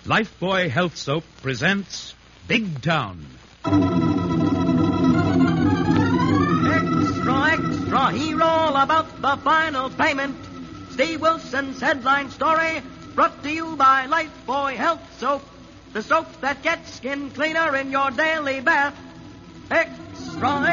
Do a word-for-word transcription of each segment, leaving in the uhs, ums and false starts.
Lifebuoy Health Soap presents Big Town. Extra, extra, hear all about the final payment. Steve Wilson's headline story brought to you by Lifebuoy Health Soap, the soap that gets skin cleaner in your daily bath. Extra,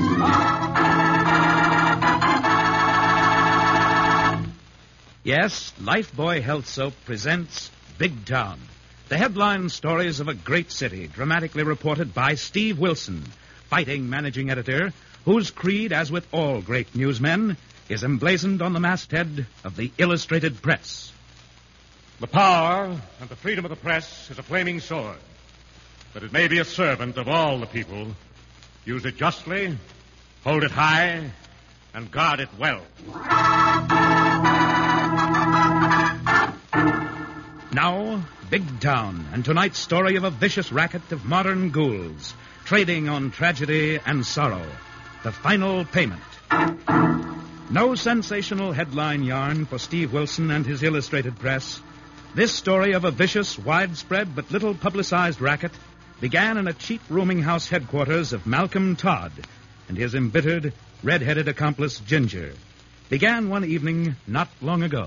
extra. Yes, Lifebuoy Health Soap presents Big Town. The headline stories of a great city, dramatically reported by Steve Wilson, fighting managing editor, whose creed, as with all great newsmen, is emblazoned on the masthead of the Illustrated Press. The power and the freedom of the press is a flaming sword, but it may be a servant of all the people. Use it justly, hold it high, and guard it well. Now, Big Town, and tonight's story of a vicious racket of modern ghouls, trading on tragedy and sorrow. The final payment. No sensational headline yarn for Steve Wilson and his Illustrated Press. This story of a vicious, widespread, but little publicized racket began in a cheap rooming house headquarters of Malcolm Todd and his embittered, red-headed accomplice, Ginger. Began one evening not long ago.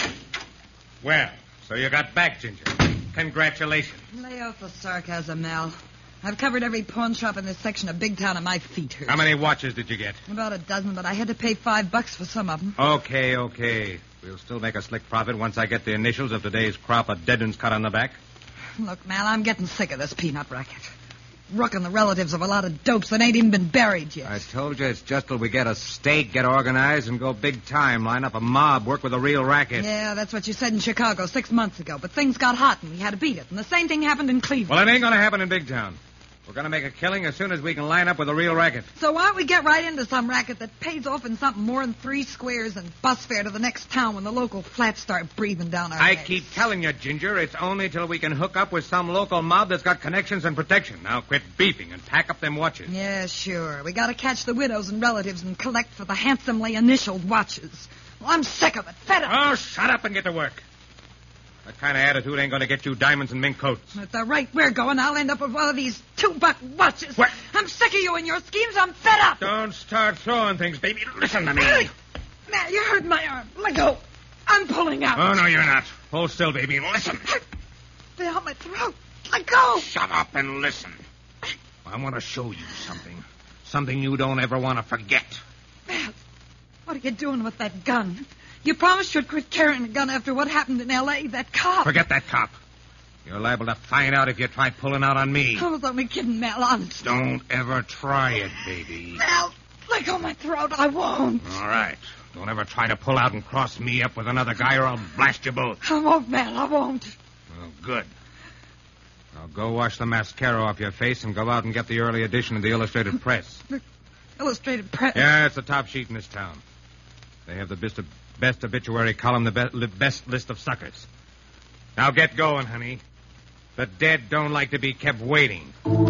Well, so you got back, Ginger. Congratulations. Lay off the sarcasm, Mal. I've covered every pawn shop in this section of Big Town and my feet hurt. How many watches did you get? About a dozen, but I had to pay five bucks for some of them. Okay, okay. We'll still make a slick profit once I get the initials of today's crop of dead ones cut on the back. Look, Mal, I'm getting sick of this peanut racket. Rooking the relatives of a lot of dopes that ain't even been buried yet. I told you it's just till we get a stake, get organized, and go big time. Line up a mob, work with a real racket. Yeah, that's what you said in Chicago six months ago. But things got hot and we had to beat it. And the same thing happened in Cleveland. Well, it ain't going to happen in Big Town. We're going to make a killing as soon as we can line up with a real racket. So why don't we get right into some racket that pays off in something more than three squares and bus fare to the next town when the local flats start breathing down our I necks. keep telling you, Ginger, it's only till we can hook up with some local mob that's got connections and protection. Now quit beefing and pack up them watches. Yeah, sure. We got to catch the widows and relatives and collect for the handsomely initialed watches. Well, I'm sick of it. Fed up. Oh, shut up and get to work. That kind of attitude ain't going to get you diamonds and mink coats. At the rate we're going, I'll end up with one of these two-buck watches. What? I'm sick of you and your schemes. I'm fed up. Don't start throwing things, baby. Listen to me. Matt, you hurt my arm. Let go. I'm pulling out. Oh, no, you're not. Hold still, baby. Listen. They out my throat. Let go. Shut up and listen. I want to show you something. Something you don't ever want to forget. Matt, what are you doing with that gun? You promised you'd quit carrying a gun after what happened in L A That cop. Forget that cop. You're liable to find out if you try pulling out on me. I was only kidding, Mal, honest. Don't ever try it, baby. Mal, let go of my throat. I won't. All right. Don't ever try to pull out and cross me up with another guy or I'll blast you both. I won't, Mal. I won't. Oh, good. Now go wash the mascara off your face and go out and get the early edition of the Illustrated Press. The Illustrated Press? Yeah, it's the top sheet in this town. They have the best, best obituary column, the be- best list of suckers. Now get going, honey. The dead don't like to be kept waiting.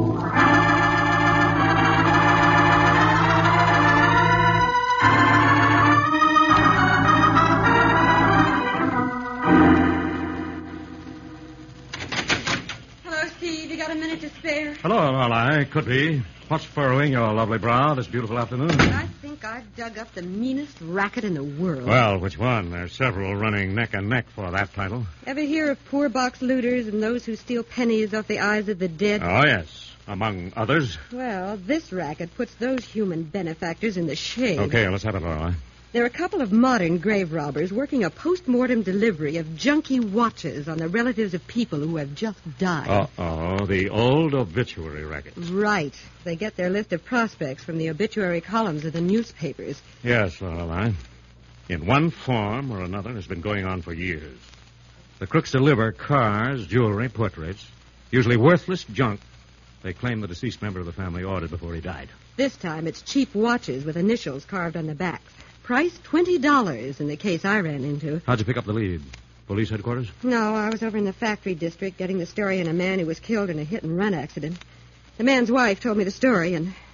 Hello, Steve. You got a minute to spare? Hello, Lorelei. Could be. What's furrowing your lovely brow this beautiful afternoon? I think I've dug up the meanest racket in the world. Well, which one? There's several running neck and neck for that title. Ever hear of poor box looters and those who steal pennies off the eyes of the dead? Oh, yes. Among others. Well, this racket puts those human benefactors in the shade. Okay, let's have it, Lorelei. There are a couple of modern grave robbers working a post-mortem delivery of junky watches on the relatives of people who have just died. Uh-oh, the old obituary racket. Right. They get their list of prospects from the obituary columns of the newspapers. Yes, Lorelei. In one form or another, it's been going on for years. The crooks deliver cars, jewelry, portraits, usually worthless junk they claim the deceased member of the family ordered before he died. This time it's cheap watches with initials carved on the backs. Price twenty dollars in the case I ran into. How'd you pick up the lead? Police headquarters? No, I was over in the factory district getting the story on a man who was killed in a hit-and-run accident. The man's wife told me the story, and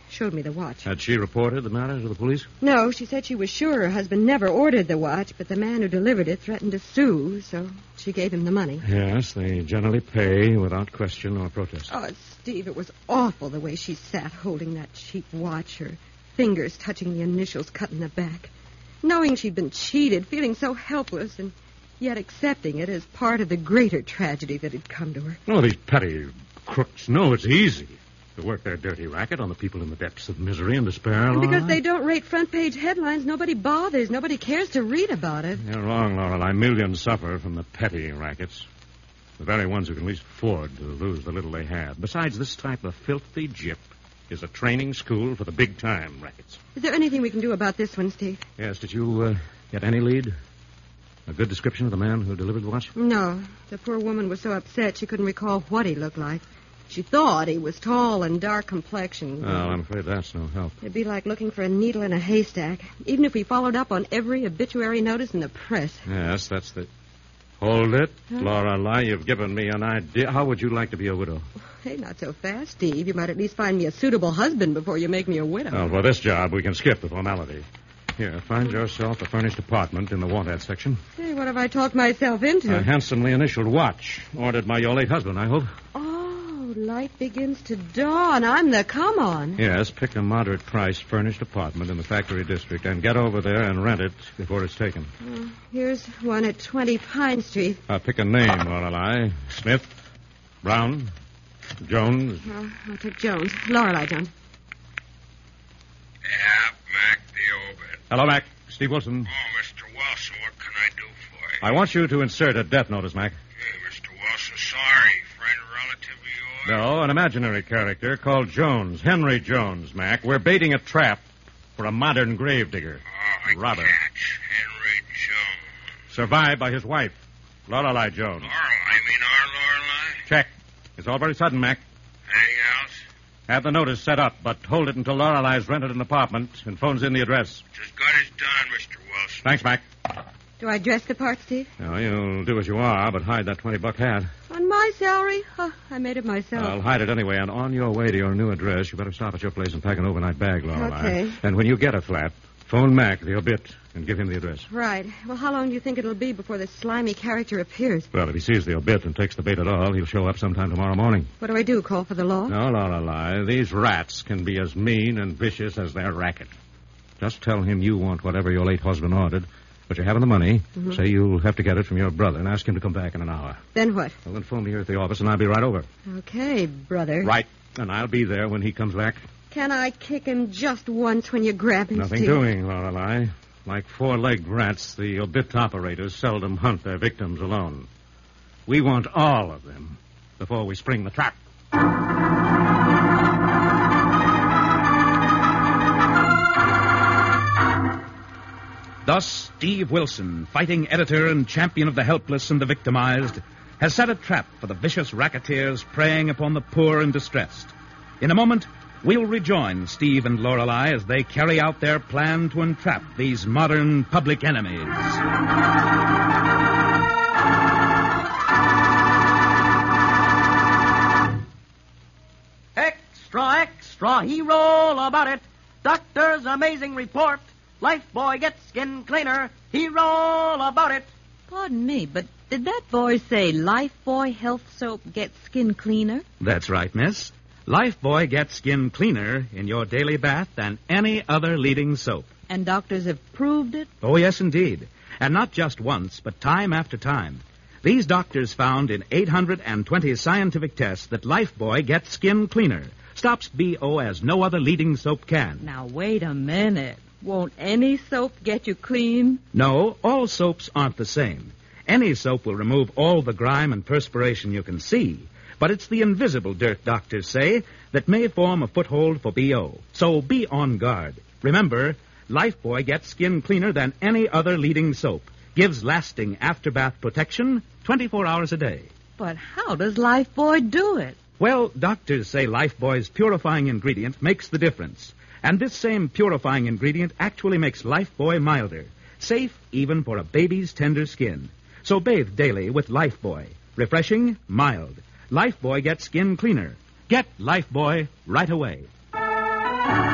showed me the watch. Had she reported the matter to the police? No, she said she was sure her husband never ordered the watch, but the man who delivered it threatened to sue, so she gave him the money. Yes, they generally pay without question or protest. Oh, Steve, it was awful the way she sat holding that cheap watch, her fingers touching the initials cut in the back. Knowing she'd been cheated, feeling so helpless, and yet accepting it as part of the greater tragedy that had come to her. Oh, these petty crooks know it's easy to work their dirty racket on the people in the depths of misery and despair. And because Lorelei. they don't rate front-page headlines, nobody bothers. Nobody cares to read about it. You're wrong, Lorelei. Millions suffer from the petty rackets. The very ones who can least afford to lose the little they have. Besides, this type of filthy gyp is a training school for the big-time rackets. Is there anything we can do about this one, Steve? Yes, did you uh, get any lead? A good description of the man who delivered the watch? No. The poor woman was so upset she couldn't recall what he looked like. She thought he was tall and dark complexioned. Well, I'm afraid that's no help. It'd be like looking for a needle in a haystack, even if we followed up on every obituary notice in the press. Yes, that's the... Hold it. Huh? Lorelei, you've given me an idea. How would you like to be a widow? Hey, not so fast, Steve. You might at least find me a suitable husband before you make me a widow. Well, for this job, we can skip the formality. Here, find yourself a furnished apartment in the want-ad section. Hey, what have I talked myself into? A handsomely initialed watch, ordered by your late husband, I hope. Oh, light begins to dawn. I'm the come-on. Yes, pick a moderate-priced furnished apartment in the factory district and get over there and rent it before it's taken. Uh, here's one at twenty Pine Street. Uh, pick a name, Lorelei. Smith, Brown, Jones. Uh, I'll take Jones. Lorelei Jones. Yeah, Mac, the obit. Hello, Mac. Steve Wilson. Oh, Mister Wilson, what can I do for you? I want you to insert a death notice, Mac. Hey, Mister Wilson, sorry. Friend or relative of yours? No, an imaginary character called Jones. Henry Jones, Mac. We're baiting a trap for a modern gravedigger. Oh, I Robber. catch. Henry Jones. Survived by his wife, Lorelei Jones. Laurel, I mean our Lorelei? Check. It's all very sudden, Mac. Anything else? Have the notice set up, but hold it until Lorelei's rented an apartment and phones in the address. It's as good as done, Mister Wilson. Thanks, Mac. Do I dress the part, Steve? No, you'll do as you are, but hide that twenty-buck hat. On my salary? Huh, I made it myself. I'll hide it anyway, and on your way to your new address, you better stop at your place and pack an overnight bag, Lorelei. Okay. And when you get a flat, phone Mac, the obit, and give him the address. Right. Well, how long do you think it'll be before this slimy character appears? Well, if he sees the obit and takes the bait at all, he'll show up sometime tomorrow morning. What do I do, call for the law? No, Lorelei, these rats can be as mean and vicious as their racket. Just tell him you want whatever your late husband ordered, but you haven't the money. Mm-hmm. Say you'll have to get it from your brother and ask him to come back in an hour. Then what? Well, then phone me here at the office, and I'll be right over. Okay, brother. Right. And I'll be there when he comes back. Can I kick him just once when you grab him, Nothing Steve? doing, Lorelei. Like four-legged rats, the obit operators seldom hunt their victims alone. We want all of them before we spring the trap. Thus, Steve Wilson, fighting editor and champion of the helpless and the victimized, has set a trap for the vicious racketeers preying upon the poor and distressed. In a moment, we'll rejoin Steve and Lorelei as they carry out their plan to entrap these modern public enemies. Extra, extra, hero all about it. Doctor's amazing report. Lifebuoy gets skin cleaner. Hero all about it. Pardon me, but did that voice say Lifebuoy Health Soap gets skin cleaner? That's right, miss. Lifebuoy gets skin cleaner in your daily bath than any other leading soap. And doctors have proved it? Oh, yes, indeed. And not just once, but time after time. These doctors found in eight hundred twenty scientific tests that Lifebuoy gets skin cleaner. Stops B O as no other leading soap can. Now, wait a minute. Won't any soap get you clean? No, all soaps aren't the same. Any soap will remove all the grime and perspiration you can see. But it's the invisible dirt, doctors say, that may form a foothold for B O. So be on guard. Remember, Lifebuoy gets skin cleaner than any other leading soap. Gives lasting after-bath protection twenty-four hours a day. But how does Lifebuoy do it? Well, doctors say Lifebuoy's purifying ingredient makes the difference. And this same purifying ingredient actually makes Lifebuoy milder. Safe even for a baby's tender skin. So bathe daily with Lifebuoy. Refreshing, mild. Lifebuoy gets skin cleaner. Get Lifebuoy right away.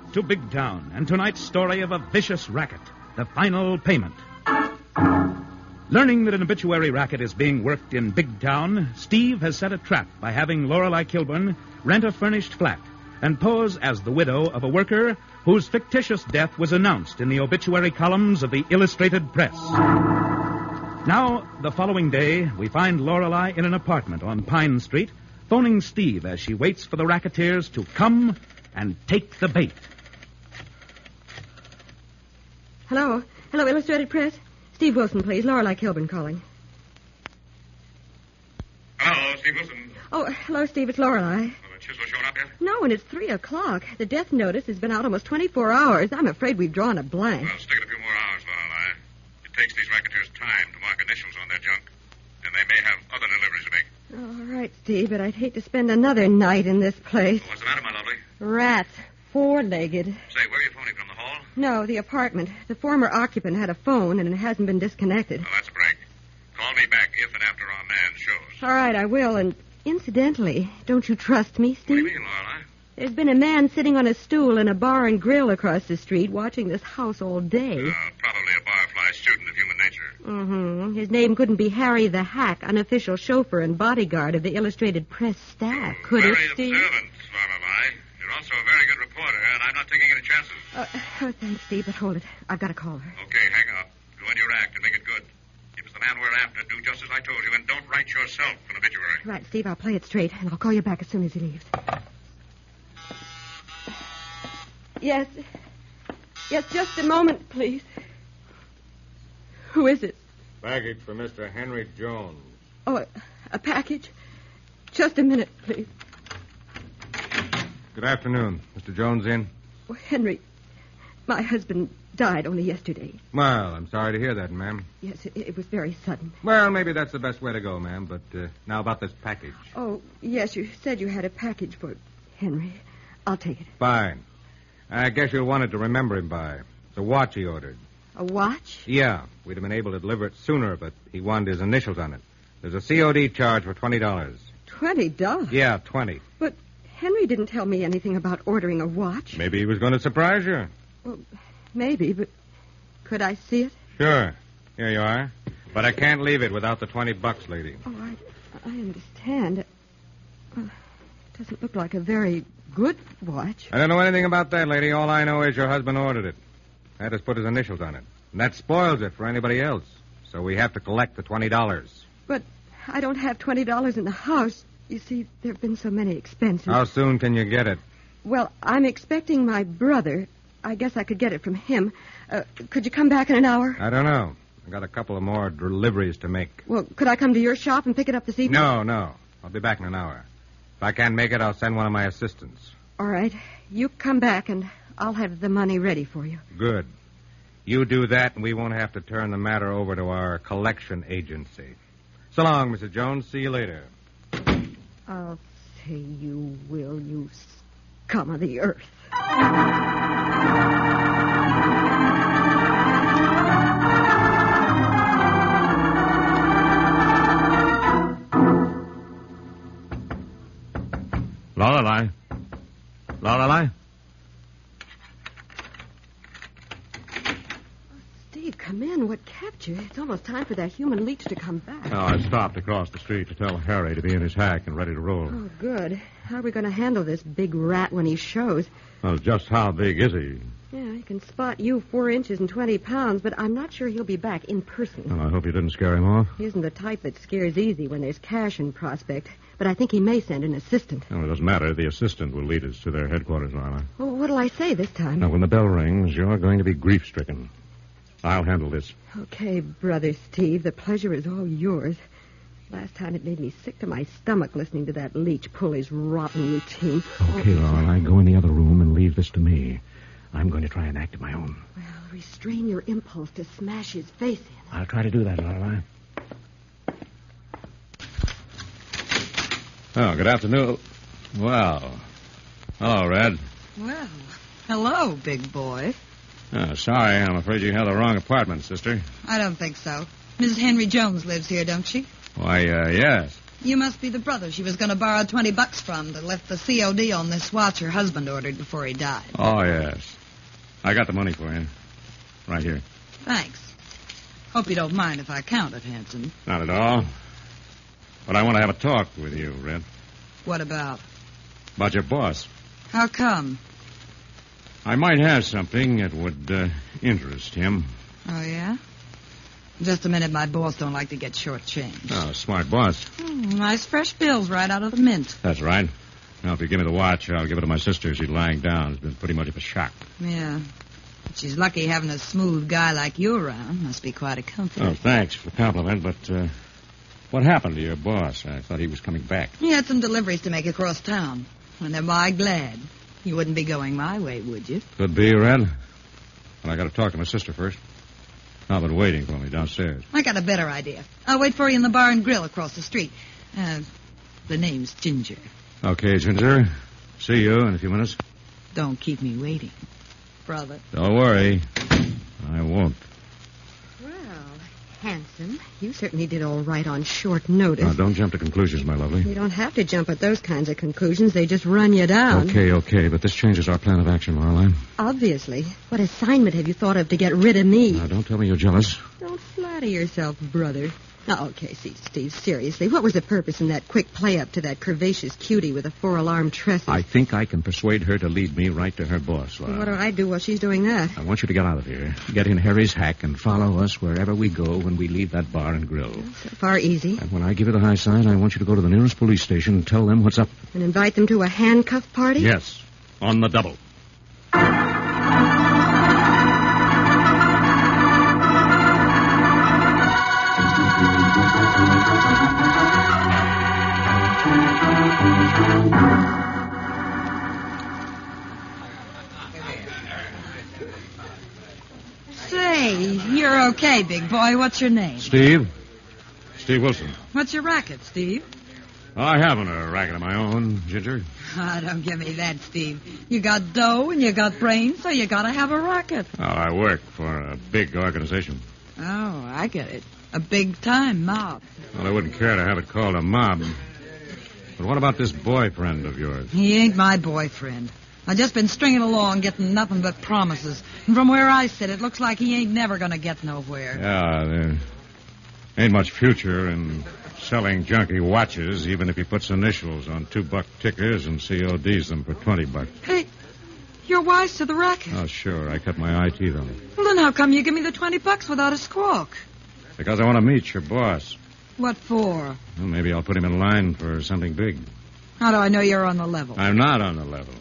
to Big Town and tonight's story of a vicious racket, the final payment. Learning that an obituary racket is being worked in Big Town, Steve has set a trap by having Lorelei Kilburn rent a furnished flat and pose as the widow of a worker whose fictitious death was announced in the obituary columns of the Illustrated Press. Now, the following day, we find Lorelei in an apartment on Pine Street, phoning Steve as she waits for the racketeers to come and take the bait. Hello. Hello, Illustrated Press. Steve Wilson, please. Lorelei Kilburn calling. Hello, Steve Wilson. Oh, hello, Steve. It's Lorelei. Have a chisel shown up yet? No, and it's three o'clock. The death notice has been out almost twenty-four hours. I'm afraid we've drawn a blank. Well, stick it a few more hours, Lorelei. It takes these racketeers time to mark initials on their junk, and they may have other deliveries to make. All right, Steve, but I'd hate to spend another night in this place. What's the matter, my lovely? Rats. Four-legged. Say, where are you phoning from, the hall? No, the apartment. The former occupant had a phone, and it hasn't been disconnected. Well, that's a break. Call me back if and after our man shows. All right, I will, and incidentally, don't you trust me, Steve? What do you mean, Lorelei? There's been a man sitting on a stool in a bar and grill across the street watching this house all day. Uh, probably a barfly student of human nature. Mm-hmm. His name couldn't be Harry the Hack, unofficial chauffeur and bodyguard of the Illustrated Press staff, could very it, Steve? observant, Lorelei. You're also a very good reporter, and I'm not taking any chances. Uh, oh, thanks, Steve, but hold it. I've got to call her. Okay, hang up. Go in your act and make it good. If it's the man we're after, do just as I told you, and don't write yourself an obituary. Right, Steve, I'll play it straight, and I'll call you back as soon as he leaves. Yes. Yes, just a moment, please. Who is it? Package for Mister Henry Jones. Oh, a, a package? Just a minute, please. Good afternoon. Mister Jones in? Oh, Henry, my husband died only yesterday. Well, I'm sorry to hear that, ma'am. Yes, it, it was very sudden. Well, maybe that's the best way to go, ma'am. But uh, now about this package. Oh, yes, you said you had a package for Henry. I'll take it. Fine. I guess you'll want it to remember him by. It's a watch he ordered. A watch? Yeah. We'd have been able to deliver it sooner, but he wanted his initials on it. There's a C O D charge for twenty dollars. Twenty dollars? Yeah, twenty. But Henry didn't tell me anything about ordering a watch. Maybe he was going to surprise you. Well, maybe, but could I see it? Sure. Here you are. But I can't leave it without the twenty bucks, lady. Oh, I, I understand. Uh, it doesn't look like a very good watch. I don't know anything about that, lady. All I know is your husband ordered it. Had us put his initials on it. And that spoils it for anybody else. So we have to collect the twenty dollars. But I don't have twenty dollars in the house. You see, there have been so many expenses. How soon can you get it? Well, I'm expecting my brother. I guess I could get it from him. Uh, could you come back in an hour? I don't know. I got a couple of more deliveries to make. Well, could I come to your shop and pick it up this evening? No, no. I'll be back in an hour. If I can't make it, I'll send one of my assistants. All right. You come back, and I'll have the money ready for you. Good. You do that, and we won't have to turn the matter over to our collection agency. So long, Missus Jones. See you later. I'll say you will, you scum of the earth. Lorelei. Lorelei? Steve, come in. What kept you? It's almost time for that human leech to come back. Oh, I stopped across the street to tell Harry to be in his hack and ready to roll. Oh, good. How are we going to handle this big rat when he shows? Well, just how big is he? Yeah, he can spot you four inches and twenty pounds, but I'm not sure he'll be back in person. Well, I hope you didn't scare him off. He isn't the type that scares easy when there's cash in prospect, but I think he may send an assistant. No, it doesn't matter. The assistant will lead us to their headquarters, Lorelei. Well, what'll I say this time? Now, when the bell rings, you're going to be grief-stricken. I'll handle this. Okay, Brother Steve, the pleasure is all yours. Last time it made me sick to my stomach listening to that leech pull his rotten routine. Okay, Lorelei, go in the other room and leave this to me. I'm going to try and act of my own. Well, restrain your impulse to smash his face in. I'll try to do that, Lorelei. Oh, good afternoon. Well, hello, Red. Well, hello, big boy. Oh, sorry, I'm afraid you have the wrong apartment, sister. I don't think so. Missus Henry Jones lives here, don't she? Why, uh, yes. You must be the brother she was going to borrow twenty bucks from that left the C O D on this watch her husband ordered before he died. Oh, yes. I got the money for you. Right here. Thanks. Hope you don't mind if I count it, Hanson. Not at all. But I want to have a talk with you, Red. What about? About your boss. How come? I might have something that would uh, interest him. Oh, yeah? Just a minute, my boss don't like to get shortchanged. Oh, smart boss. Mm, nice fresh bills right out of the mint. That's right. Now, if you give me the watch, I'll give it to my sister. She's lying down. It's been pretty much of a shock. Yeah. But she's lucky having a smooth guy like you around. Must be quite a comfort. Oh, thanks for the compliment, but uh, what happened to your boss? I thought he was coming back. He had some deliveries to make across town. And am I glad. You wouldn't be going my way, would you? Could be, Red. But I got to talk to my sister first. I've been waiting for me downstairs. I got a better idea. I'll wait for you in the bar and grill across the street. Uh, the name's Ginger. Okay, Ginger. See you in a few minutes. Don't keep me waiting, brother. Don't worry. I won't. Well, Hanson, you certainly did all right on short notice. Now, don't jump to conclusions, my lovely. You don't have to jump at those kinds of conclusions. They just run you down. Okay, okay, but this changes our plan of action, Marlene. Obviously. What assignment have you thought of to get rid of me? Now, don't tell me you're jealous. Don't flatter yourself, brother. Oh, okay, see, Steve, seriously, what was the purpose in that quick play-up to that curvaceous cutie with the four-alarm tresses? I think I can persuade her to lead me right to her boss, Laura. Well, what do I do while she's doing that? I want you to get out of here, get in Harry's hack, and follow us wherever we go when we leave that bar and grill. So far, easy. And when I give you the high sign, I want you to go to the nearest police station and tell them what's up. And invite them to a handcuff party? Yes, on the double. Say, you're okay, big boy. What's your name? Steve. Steve Wilson. What's your racket, Steve? I haven't a racket of my own, Ginger. Ah, don't give me that, Steve. You got dough and you got brains, so you gotta have a racket. Oh, I work for a big organization. Oh, I get it. A big-time mob. Well, I wouldn't care to have it called a mob. But what about this boyfriend of yours? He ain't my boyfriend. I've just been stringing along, getting nothing but promises. And from where I sit, it looks like he ain't never gonna get nowhere. Yeah, there ain't much future in selling junky watches, even if he puts initials on two-buck tickers and C O Ds them for twenty bucks. Hey, you're wise to the racket. Oh, sure. I cut my eye teeth on it. Well, then how come you give me the twenty bucks without a squawk? Because I want to meet your boss. What for? Well, maybe I'll put him in line for something big. How do I know you're on the level? I'm not on the level.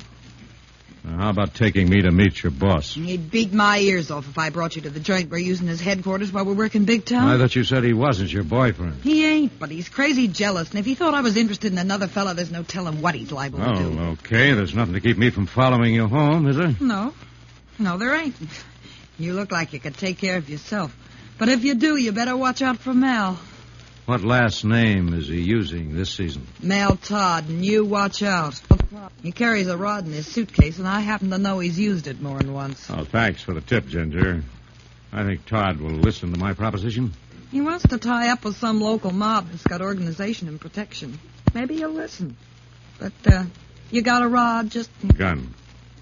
Now, how about taking me to meet your boss? He'd beat my ears off if I brought you to the joint we're using as headquarters while we're working big town. I thought you said he wasn't your boyfriend. He ain't, but he's crazy jealous. And if he thought I was interested in another fella, there's no telling what he's liable to do. Oh, okay. There's nothing to keep me from following you home, is there? No. No, there ain't. You look like you could take care of yourself. But if you do, you better watch out for Mal. What last name is he using this season? Mal Todd, and you watch out. He carries a rod in his suitcase, and I happen to know he's used it more than once. Oh, thanks for the tip, Ginger. I think Todd will listen to my proposition. He wants to tie up with some local mob that's got organization and protection. Maybe he'll listen. But, uh, you got a rod, just... Gun.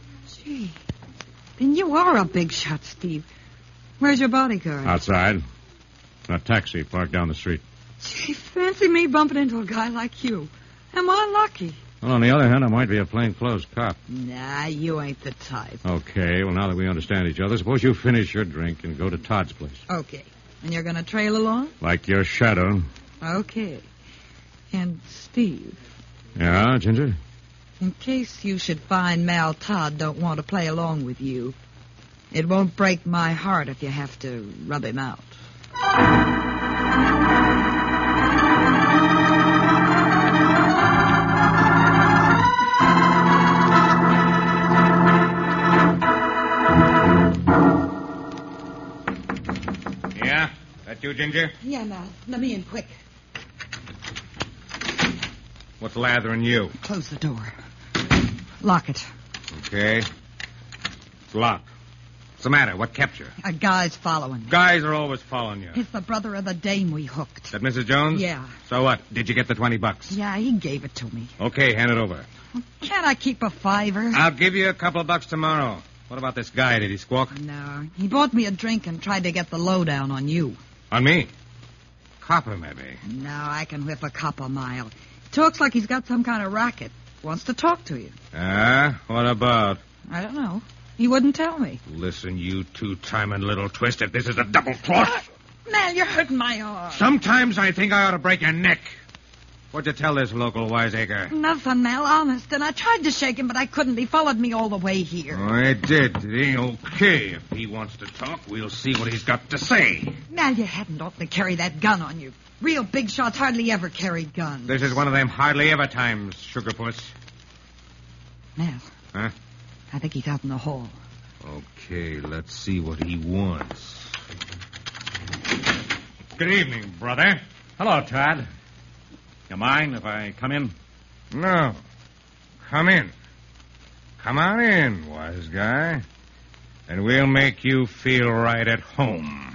Gee, then you are a big shot, Steve. Where's your bodyguard? Outside. In a taxi parked down the street. Gee, fancy me bumping into a guy like you. Am I lucky? Well, on the other hand, I might be a plainclothes cop. Nah, you ain't the type. Okay, well, now that we understand each other, suppose you finish your drink and go to Todd's place. Okay. And you're going to trail along? Like your shadow. Okay. And Steve. Yeah, Ginger? In case you should find Mal Todd don't want to play along with you, it won't break my heart if you have to rub him out. Yeah? That you, Ginger? Yeah, Mal. Let me in quick. What's lathering you? Close the door. Lock it. Okay. It's locked. the matter? What kept you? A guy's following me. Guys are always following you. It's the brother of the dame we hooked. Is that Missus Jones? Yeah. So what? Did you get the twenty bucks? Yeah, he gave it to me. Okay, hand it over. Can't I keep a fiver? I'll give you a couple of bucks tomorrow. What about this guy? Did he squawk? No. He bought me a drink and tried to get the lowdown on you. On me? Copper, maybe. No, I can whip a cop a mile. Talks like he's got some kind of racket. Wants to talk to you. Ah, what about? I don't know. He wouldn't tell me. Listen, you two-timing little twist, if this is a double cross. Mal, you're hurting my arm. Sometimes I think I ought to break your neck. What'd you tell this local wiseacre? Nothing, Mal, honest. And I tried to shake him, but I couldn't. He followed me all the way here. Oh, I did, did he? Okay. If he wants to talk, we'll see what he's got to say. Mal, you hadn't ought to carry that gun on you. Real big shots hardly ever carry guns. This is one of them hardly ever times, Sugarpuss. Mal. Huh? I think he's out in the hall. Okay, let's see what he wants. Good evening, brother. Hello, Todd. You mind if I come in? No. Come in. Come on in, wise guy. And we'll make you feel right at home.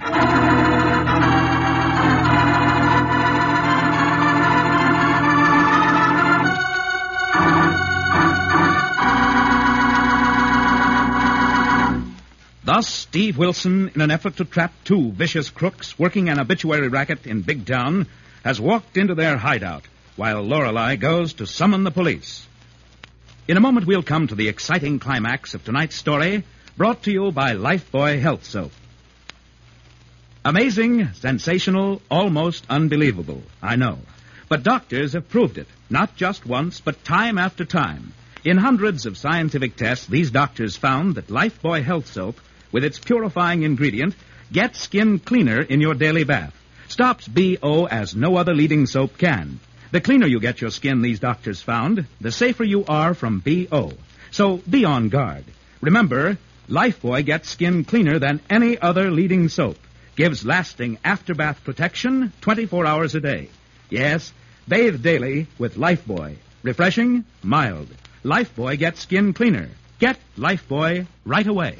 Thus, Steve Wilson, in an effort to trap two vicious crooks working an obituary racket in Big Town, has walked into their hideout, while Lorelei goes to summon the police. In a moment, we'll come to the exciting climax of tonight's story, brought to you by Lifebuoy Health Soap. Amazing, sensational, almost unbelievable, I know. But doctors have proved it, not just once, but time after time. In hundreds of scientific tests, these doctors found that Lifebuoy Health Soap, with its purifying ingredient, gets skin cleaner in your daily bath. Stops B O as no other leading soap can. The cleaner you get your skin, these doctors found, the safer you are from B O. So be on guard. Remember, Lifebuoy gets skin cleaner than any other leading soap. Gives lasting after-bath protection twenty-four hours a day. Yes, bathe daily with Lifebuoy. Refreshing, mild. Lifebuoy gets skin cleaner. Get Lifebuoy right away.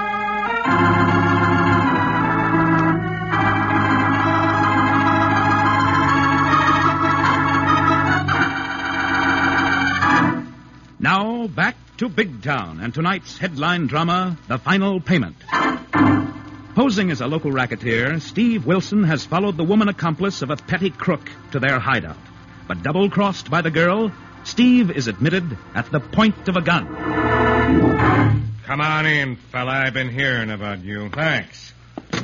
Now, back to Big Town and tonight's headline drama, The Final Payment. Posing as a local racketeer, Steve Wilson has followed the woman accomplice of a petty crook to their hideout. But double-crossed by the girl, Steve is admitted at the point of a gun. Come on in, fella. I've been hearing about you. Thanks.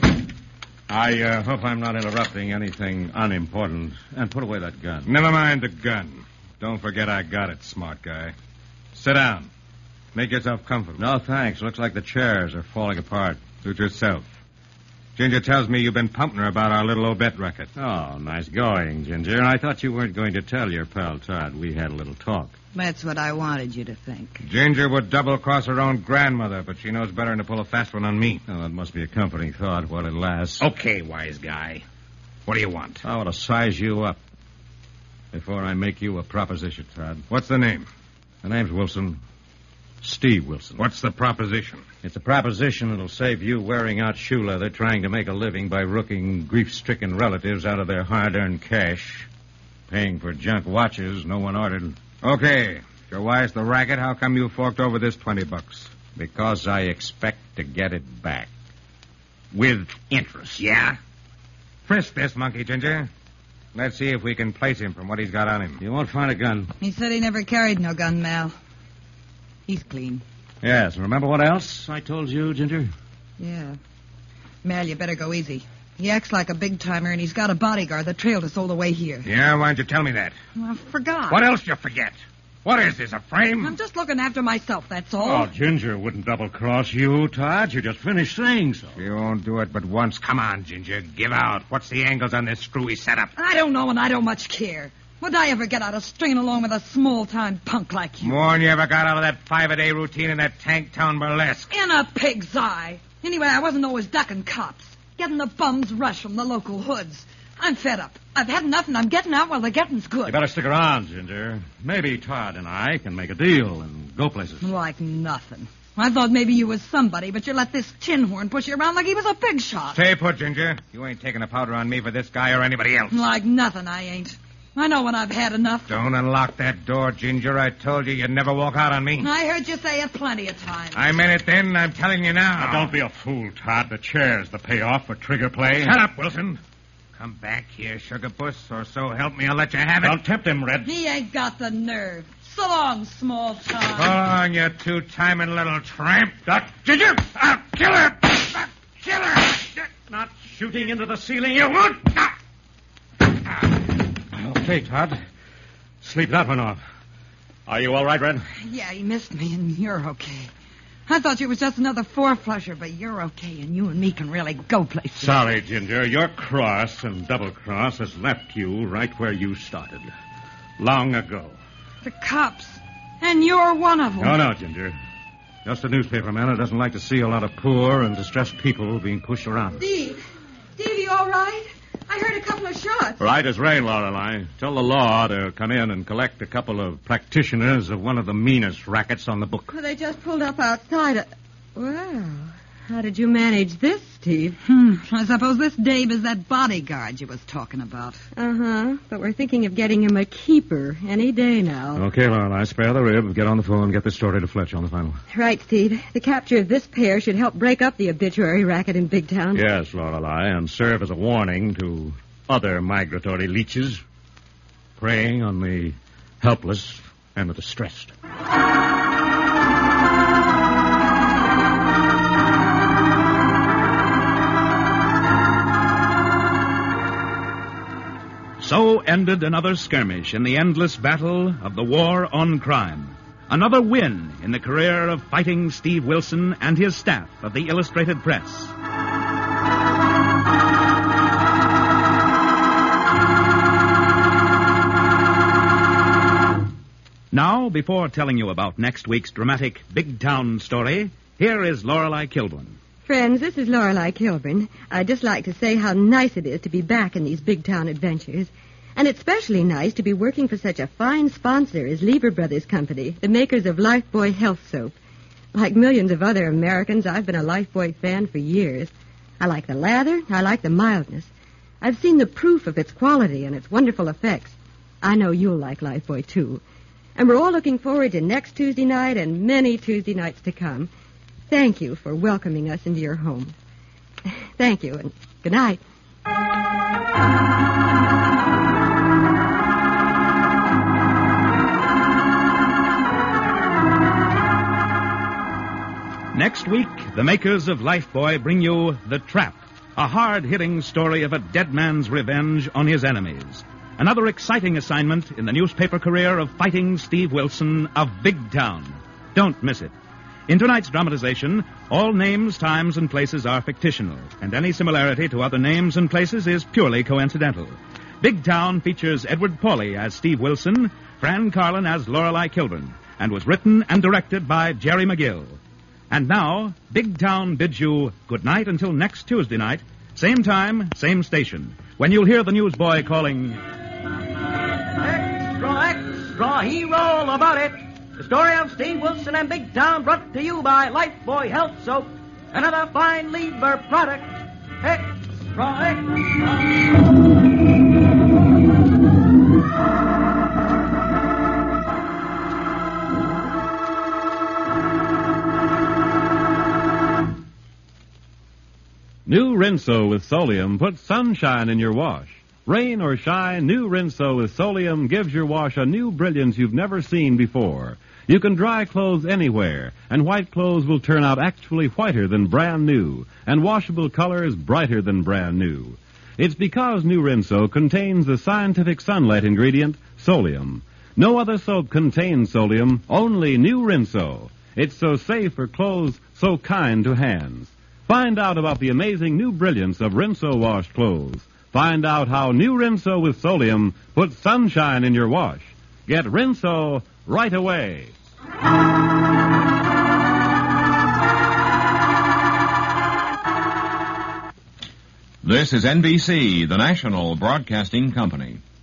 I uh, hope I'm not interrupting anything unimportant. And put away that gun. Never mind the gun. Don't forget I got it, smart guy. Sit down. Make yourself comfortable. No, thanks. Looks like the chairs are falling apart. Suit yourself. Ginger tells me you've been pumping her about our little Obet racket. Oh, nice going, Ginger. I thought you weren't going to tell your pal Todd. We had a little talk. That's what I wanted you to think. Ginger would double-cross her own grandmother, but she knows better than to pull a fast one on me. Oh, that must be a comforting thought while it lasts. Okay, wise guy. What do you want? I want to size you up before I make you a proposition, Todd. What's the name? The name's Wilson. Steve Wilson. What's the proposition? It's a proposition that'll save you wearing out shoe leather trying to make a living by rooking grief-stricken relatives out of their hard-earned cash, paying for junk watches no one ordered. Okay. If you're wise to the racket, how come you forked over this twenty bucks? Because I expect to get it back. With interest. Yeah? Frisk this monkey, Ginger. Let's see if we can place him from what he's got on him. You won't find a gun. He said he never carried no gun, Mal. He's clean. Yes, and remember what else I told you, Ginger? Yeah. Mal, you better go easy. He acts like a big-timer, and he's got a bodyguard that trailed us all the way here. Yeah, why don't you tell me that? Well, I forgot. What else you forget? What is this, a frame? I'm just looking after myself, that's all. Oh, Ginger wouldn't double-cross you, Todd. You just finished saying so. She won't do it but once. Come on, Ginger, give out. What's the angles on this screwy setup? I don't know, and I don't much care. What'd I ever get out of stringing along with a small-time punk like you? More than you ever got out of that five-a-day routine in that tank town burlesque. In a pig's eye. Anyway, I wasn't always ducking cops. Getting the bums rush from the local hoods. I'm fed up. I've had enough, and I'm getting out while the getting's good. You better stick around, Ginger. Maybe Todd and I can make a deal and go places. Like nothing. I thought maybe you was somebody, but you let this tin horn push you around like he was a big shot. Stay put, Ginger. You ain't taking a powder on me for this guy or anybody else. Like nothing, I ain't. I know when I've had enough. Don't unlock that door, Ginger. I told you you'd never walk out on me. I heard you say it plenty of times. I meant it then, I'm telling you now. Now, don't be a fool, Todd. The chair's the payoff for trigger play. Shut up, Wilson. Come back here, Sugar Puss, or so help me, I'll let you have it. Don't tempt him, Red. He ain't got the nerve. So long, small time. Go on, you two-timing little tramp. Doc, Ginger, I'll kill her. I'll kill her. Not shooting into the ceiling, you won't. Okay, Todd. Sleep that one off. Are you all right, Red? Yeah, he missed me, and you're okay. I thought you was just another four-flusher, but you're okay, and you and me can really go places. Sorry, Ginger. Your cross and double-cross has left you right where you started. Long ago. The cops. And you're one of them. No, no, Ginger. Just a newspaper man who doesn't like to see a lot of poor and distressed people being pushed around. Steve. Steve, you all right? I heard a couple of shots. Right as rain, Lorelei. Tell the law to come in and collect a couple of practitioners of one of the meanest rackets on the book. Well, they just pulled up outside. Well, how did you manage this, Steve? Hmm. I suppose this Dave is that bodyguard you was talking about. Uh-huh. But we're thinking of getting him a keeper any day now. Okay, Lorelei, spare the rib. Get on the phone and get this story to Fletch on the final. Right, Steve. The capture of this pair should help break up the obituary racket in Big Town. Yes, Lorelei, and serve as a warning to other migratory leeches preying on the helpless and the distressed. So ended another skirmish in the endless battle of the war on crime. Another win in the career of Fighting Steve Wilson and his staff of the Illustrated Press. Now, before telling you about next week's dramatic Big Town story, here is Lorelei Kilburn. Friends, this is Lorelei Kilburn. I'd just like to say how nice it is to be back in these Big Town adventures. And it's especially nice to be working for such a fine sponsor as Lever Brothers Company, the makers of Lifebuoy Health Soap. Like millions of other Americans, I've been a Lifebuoy fan for years. I like the lather. I like the mildness. I've seen the proof of its quality and its wonderful effects. I know you'll like Lifebuoy, too. And we're all looking forward to next Tuesday night and many Tuesday nights to come. Thank you for welcoming us into your home. Thank you, and good night. Next week, the makers of Lifebuoy bring you The Trap, a hard-hitting story of a dead man's revenge on his enemies. Another exciting assignment in the newspaper career of Fighting Steve Wilson of Big Town. Don't miss it. In tonight's dramatization, all names, times, and places are fictional, and any similarity to other names and places is purely coincidental. Big Town features Edward Pauley as Steve Wilson, Fran Carlin as Lorelei Kilburn, and was written and directed by Jerry McGill. And now, Big Town bids you good night until next Tuesday night, same time, same station, when you'll hear the newsboy calling... Extra, extra, hero all about it. The story of Steve Wilson and Big Town brought to you by Lifebuoy Health Soap, another fine Lever product. Extra, extra. New Rinso with Solium puts sunshine in your wash. Rain or shine, new Rinso with Solium gives your wash a new brilliance you've never seen before. You can dry clothes anywhere, and white clothes will turn out actually whiter than brand new, and washable colors brighter than brand new. It's because new Rinso contains the scientific sunlight ingredient, Solium. No other soap contains Solium, only new Rinso. It's so safe for clothes, so kind to hands. Find out about the amazing new brilliance of Rinso washed clothes. Find out how new Rinso with Solium puts sunshine in your wash. Get Rinso right away. This is N B C, the national broadcasting company.